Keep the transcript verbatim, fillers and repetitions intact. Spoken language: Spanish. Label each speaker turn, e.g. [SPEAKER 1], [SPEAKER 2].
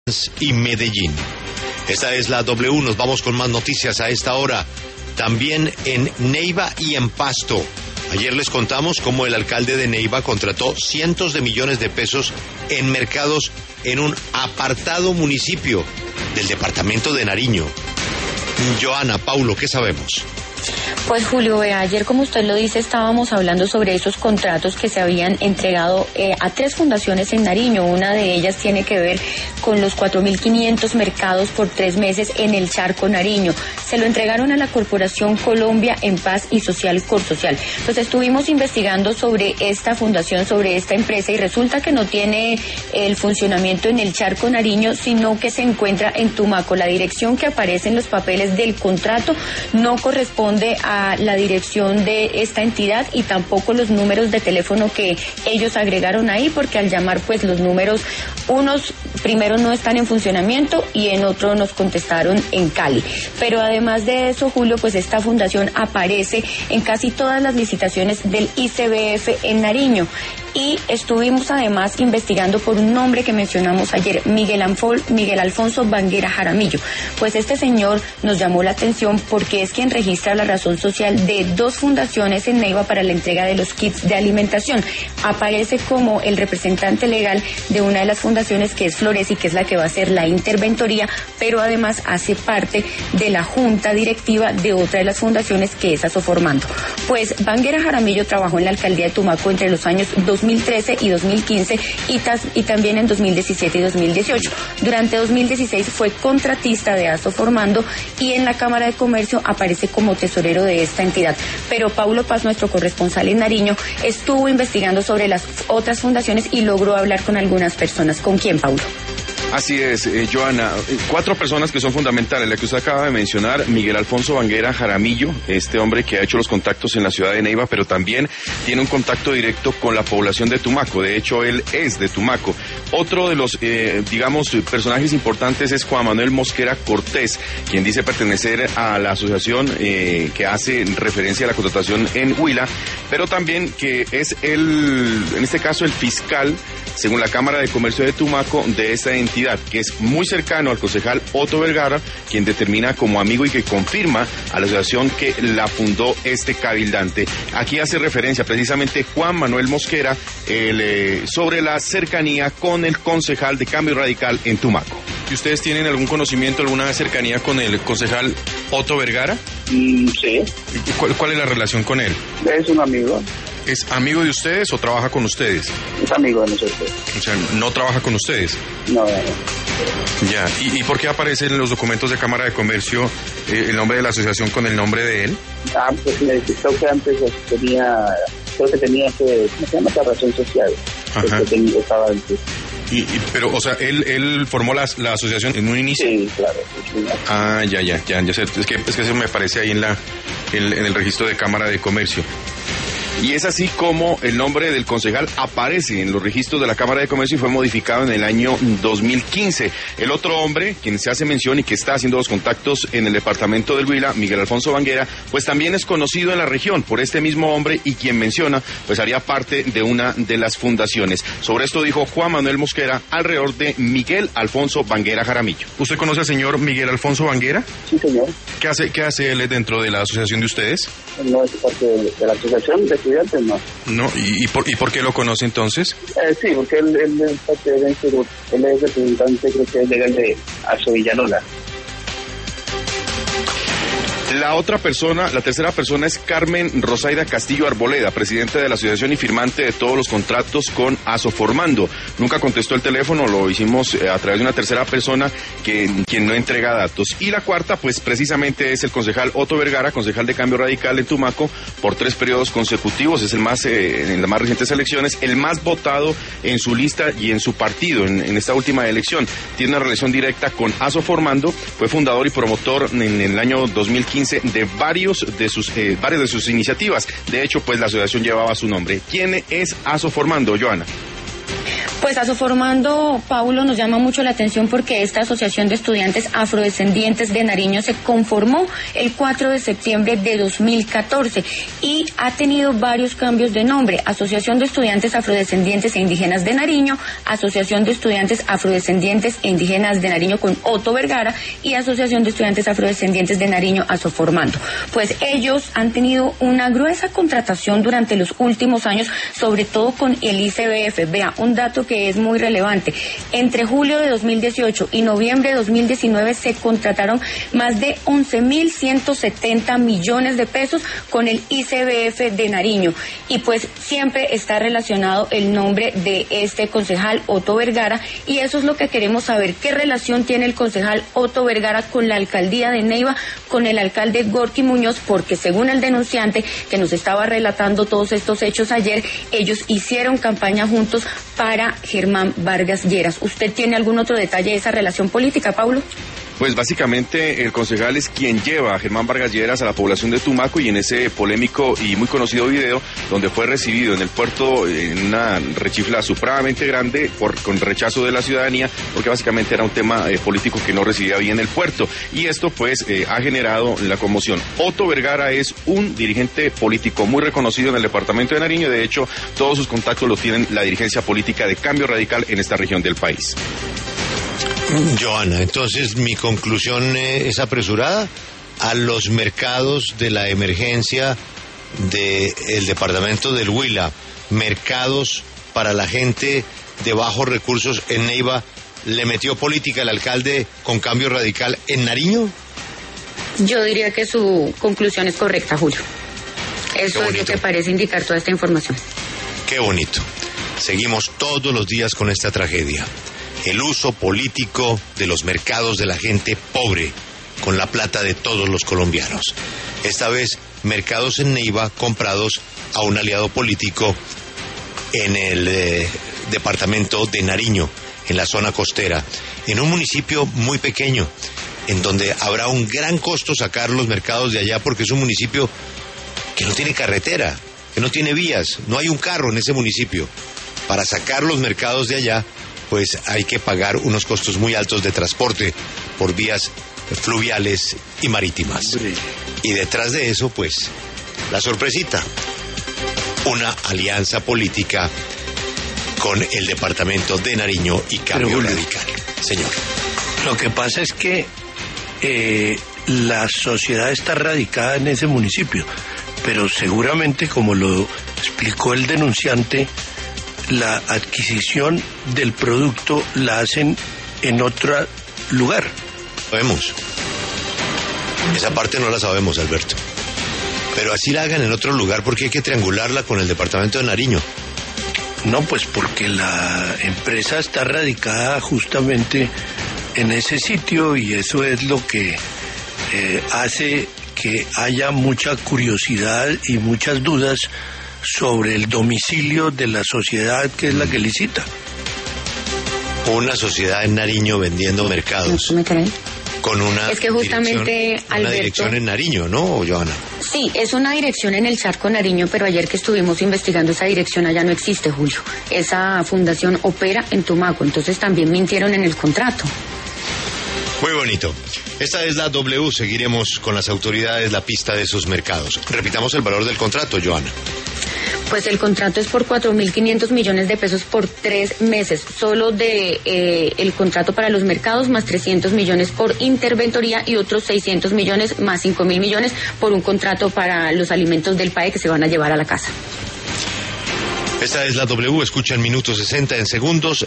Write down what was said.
[SPEAKER 1] y Medellín. Esta es la W, nos vamos con más noticias a esta hora. También en Neiva y en Pasto. Ayer les contamos cómo el alcalde de Neiva contrató cientos de millones de pesos en mercados en un apartado municipio del departamento de Nariño. Joana, Paulo, ¿qué sabemos?
[SPEAKER 2] Pues Julio, eh, ayer como usted lo dice estábamos hablando sobre esos contratos que se habían entregado eh, a tres fundaciones en Nariño. Una de ellas tiene que ver con los cuatro mil quinientos mercados por tres meses en el Charco Nariño. Se lo entregaron a la Corporación Colombia en Paz y Social Corsocial. Pues estuvimos investigando sobre esta fundación, sobre esta empresa, y resulta que no tiene el funcionamiento en el Charco Nariño, sino que se encuentra en Tumaco. La dirección que aparece en los papeles del contrato no corresponde a a la dirección de esta entidad y tampoco los números de teléfono que ellos agregaron ahí, porque al llamar pues los números, unos primero no están en funcionamiento y en otro nos contestaron en Cali. Pero además de eso, Julio, pues esta fundación aparece en casi todas las licitaciones del I C B F en Nariño. Y estuvimos además investigando por un nombre que mencionamos ayer, Miguel, Anfol, Miguel Alfonso Banguera Jaramillo. Pues este señor nos llamó la atención porque es quien registra la razón social de dos fundaciones en Neiva para la entrega de los kits de alimentación. Aparece como el representante legal de una de las fundaciones, que es Floresi, que es la que va a hacer la interventoría, pero además hace parte de la junta directiva de otra de las fundaciones, que es Asoformando. Pues Banguera Jaramillo trabajó en la alcaldía de Tumaco entre los años dos mil trece y dos mil quince y, tas, y también en dos mil diecisiete y dos mil dieciocho. Durante dos mil dieciséis fue contratista de Asoformando y en la Cámara de Comercio aparece como tesorero de esta entidad. Pero Paulo Paz, nuestro corresponsal en Nariño, estuvo investigando sobre las otras fundaciones y logró hablar con algunas personas. ¿Con quién, Paulo?
[SPEAKER 3] Así es, eh, Joana, cuatro personas que son fundamentales, la que usted acaba de mencionar, Miguel Alfonso Banguera Jaramillo, este hombre que ha hecho los contactos en la ciudad de Neiva, pero también tiene un contacto directo con la población de Tumaco. De hecho, él es de Tumaco. Otro de los, eh, digamos, personajes importantes es Juan Manuel Mosquera Cortés, quien dice pertenecer a la asociación eh, que hace referencia a la contratación en Huila, pero también que es el, en este caso, el fiscal, según la Cámara de Comercio de Tumaco, de esta entidad, que es muy cercano al concejal Otto Vergara, quien determina como amigo y que confirma a la asociación que la fundó este cabildante. Aquí hace referencia precisamente Juan Manuel Mosquera el, eh, sobre la cercanía con el concejal de Cambio Radical en Tumaco.
[SPEAKER 4] ¿Y ustedes tienen algún conocimiento, alguna cercanía con el concejal Otto Vergara?
[SPEAKER 5] Mm, sí.
[SPEAKER 4] ¿Cuál, ¿Cuál es la relación con él?
[SPEAKER 5] Es un amigo.
[SPEAKER 4] ¿Es amigo de ustedes o trabaja con ustedes?
[SPEAKER 5] Es amigo de nosotros.
[SPEAKER 4] O sea, ¿no trabaja con ustedes?
[SPEAKER 5] No, no, no.
[SPEAKER 4] Ya. ¿Y, ¿Y por qué aparece en los documentos de Cámara de Comercio eh, el nombre de la asociación con el nombre de él?
[SPEAKER 5] Ah, pues me creo que antes tenía, creo que tenía que, ¿cómo se llama? La razón social.
[SPEAKER 4] Ajá.
[SPEAKER 5] Que tenía, estaba antes.
[SPEAKER 4] Y, y, pero, o sea, ¿él, él formó la, la asociación en un inicio?
[SPEAKER 5] Sí, claro. Sí,
[SPEAKER 4] ah, ya, ya, ya, ya sé. Es que, es que eso me aparece ahí en la, en, en el registro de Cámara de Comercio.
[SPEAKER 3] Y es así como el nombre del concejal aparece en los registros de la Cámara de Comercio y fue modificado en el año dos mil quince. El otro hombre, quien se hace mención y que está haciendo los contactos en el departamento del Huila, Miguel Alfonso Banguera, pues también es conocido en la región por este mismo hombre y quien menciona, pues haría parte de una de las fundaciones. Sobre esto dijo Juan Manuel Mosquera alrededor de Miguel Alfonso Banguera Jaramillo.
[SPEAKER 4] ¿Usted conoce al señor Miguel Alfonso Banguera?
[SPEAKER 5] Sí, señor.
[SPEAKER 4] ¿Qué hace, qué hace él dentro de la asociación de ustedes?
[SPEAKER 5] No es parte de, de la asociación de estudiantes, no.
[SPEAKER 4] No, ¿y, y, por, ¿y por qué lo conoce entonces?
[SPEAKER 5] Eh, sí, porque él, él es parte de este grupo. Él es representante, creo que es legal de Aso Villalola.
[SPEAKER 3] La otra persona, la tercera persona es Carmen Rosaida Castillo Arboleda, presidenta de la asociación y firmante de todos los contratos con Asoformando. Nunca contestó el teléfono, lo hicimos a través de una tercera persona que quien no entrega datos. Y la cuarta, pues precisamente es el concejal Otto Vergara, concejal de Cambio Radical en Tumaco, por tres periodos consecutivos. Es el más, eh, en las más recientes elecciones, el más votado en su lista y en su partido en, en esta última elección. Tiene una relación directa con Asoformando, fue fundador y promotor en, en el año dos mil quince de varios de sus eh, varias de sus iniciativas. De hecho, pues la asociación llevaba su nombre. ¿Quién es Asoformando, Joana?
[SPEAKER 2] Pues Asoformando, Paulo, nos llama mucho la atención porque esta Asociación de Estudiantes Afrodescendientes de Nariño se conformó el cuatro de septiembre de dos mil catorce y ha tenido varios cambios de nombre: Asociación de Estudiantes Afrodescendientes e Indígenas de Nariño, Asociación de Estudiantes Afrodescendientes e Indígenas de Nariño con Otto Vergara y Asociación de Estudiantes Afrodescendientes de Nariño, Asoformando. Pues ellos han tenido una gruesa contratación durante los últimos años, sobre todo con el I C B F. Vea, un dato que es muy relevante. Entre julio de dos mil dieciocho y noviembre de dos mil diecinueve se contrataron más de once mil ciento setenta millones de pesos con el I C B F de Nariño. Y pues siempre está relacionado el nombre de este concejal Otto Vergara, y eso es lo que queremos saber. ¿Qué relación tiene el concejal Otto Vergara con la alcaldía de Neiva, con el alcalde Gorky Muñoz? Porque según el denunciante que nos estaba relatando todos estos hechos ayer, ellos hicieron campaña juntos para Germán Vargas Lleras. ¿Usted tiene algún otro detalle de esa relación política, Paulo?
[SPEAKER 3] Pues básicamente el concejal es quien lleva a Germán Vargas Lleras a la población de Tumaco, y en ese polémico y muy conocido video donde fue recibido en el puerto en una rechifla supremamente grande por, con rechazo de la ciudadanía, porque básicamente era un tema eh, político que no recibía bien el puerto, y esto pues eh, ha generado la conmoción. Otto Vergara es un dirigente político muy reconocido en el departamento de Nariño. De hecho, todos sus contactos los tienen la dirigencia política de Cambio Radical en esta región del país.
[SPEAKER 1] Joana, entonces mi conclusión eh, es apresurada. A los mercados de la emergencia del departamento del Huila, mercados para la gente de bajos recursos en Neiva, ¿le metió política el alcalde con Cambio Radical en Nariño?
[SPEAKER 2] Yo diría que su conclusión es correcta, Julio. Eso es lo que parece indicar toda esta información.
[SPEAKER 1] Qué bonito. Seguimos todos los días con esta tragedia. El uso político de los mercados de la gente pobre con la plata de todos los colombianos. Esta vez, mercados en Neiva comprados a un aliado político en el eh, departamento de Nariño, en la zona costera, en un municipio muy pequeño, en donde habrá un gran costo sacar los mercados de allá, porque es un municipio que no tiene carretera, que no tiene vías, no hay un carro en ese municipio. Para sacar los mercados de allá, pues hay que pagar unos costos muy altos de transporte por vías fluviales y marítimas. Y detrás de eso, pues, la sorpresita, una alianza política con el departamento de Nariño y Cambio Radical. Señor.
[SPEAKER 6] Lo que pasa es que eh, la sociedad está radicada en ese municipio, pero seguramente, como lo explicó el denunciante, la adquisición del producto la hacen en otro lugar.
[SPEAKER 1] Sabemos. Esa parte no la sabemos, Alberto. Pero así la hagan en otro lugar, porque hay que triangularla con el departamento de Nariño.
[SPEAKER 6] No, pues porque la empresa está radicada justamente en ese sitio, y eso es lo que eh, hace que haya mucha curiosidad y muchas dudas sobre el domicilio de la sociedad que es la que licita.
[SPEAKER 1] Una sociedad en Nariño vendiendo mercados.
[SPEAKER 2] ¿Me creen?
[SPEAKER 1] Con una
[SPEAKER 2] es que justamente,
[SPEAKER 1] dirección,
[SPEAKER 2] Alberto,
[SPEAKER 1] una dirección en Nariño, ¿no, Joana?
[SPEAKER 2] Sí, es una dirección en el Charco Nariño, pero ayer que estuvimos investigando, esa dirección allá no existe, Julio. Esa fundación opera en Tumaco, entonces también mintieron en el contrato.
[SPEAKER 1] Muy bonito. Esta es la W, seguiremos con las autoridades la pista de esos mercados. Repitamos el valor del contrato, Joana.
[SPEAKER 2] Pues el contrato es por cuatro mil quinientos millones de pesos por tres meses, solo de eh, el contrato para los mercados, más trescientos millones por interventoría y otros seiscientos millones más cinco mil millones por un contrato para los alimentos del P A E que se van a llevar a la casa.
[SPEAKER 1] Esta es la W, escucha en minuto sesenta en segundos.